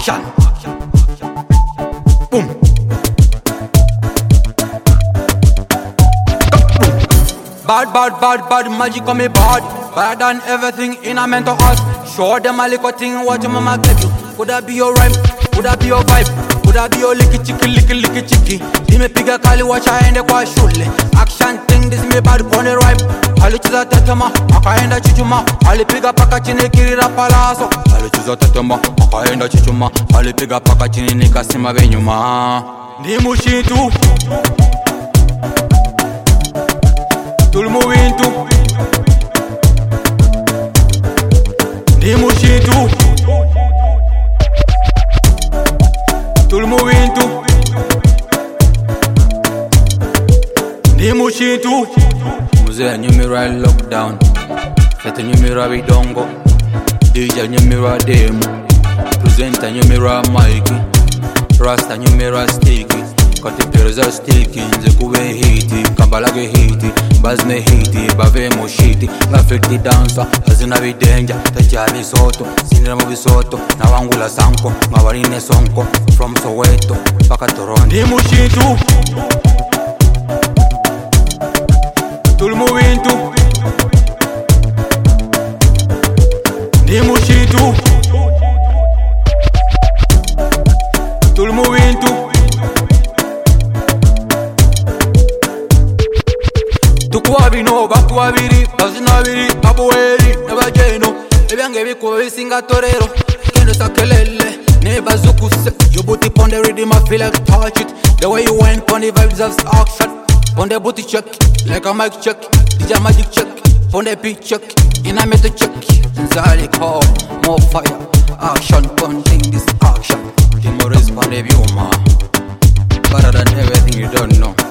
Action. Boom. Bad, magic on me bad. Bad than everything in a mental house. Show them a little thing what your mama gave you. Could that be your rhyme? Could that be your vibe? Could that be your licky chicky? Dime piga kali wacha ende kwa shule. Action thing this me bad kone rhyme. Alichiza tetema, akaenda chichuma. Alipiga paka chini kirira palaso. Alichiza tetema, akaenda chichuma. Alipiga paka chini nikasema benyuma. Ni mushitu Tulmuwintu Ni mushitu Tulmuwintu Ni mushitu Muzea nyumira lockdown Fete nyumira bidongo DJ nyumira demo Presenter nyumira Mikey Rasta nyumira sticky Kati perza sticky Nze kuwe hiti Kambalage hiti Bazme hiti Bave moshiti Ngafekti dansa Hazina bidenja Tajali soto Sinira mubisoto Na wangula sanko Ngawarine sonko From Soweto Paka Toronto Ni mushitu Tulmuwintu Ni mushitu Tulmuwintu Tukuwabino bakuwabiri bazinabiri abuweri nebajeno ebyange bikuba bisinga torero kendo sakelele nebazukuse your booty pon the rhythm I feel like touch it the way you went pon the vibes of action pon the booty check like a mic check DJ magic check pon the beat check in a metal check Zali call more fire action pon this action the more is pon the view ma better than everything you don't know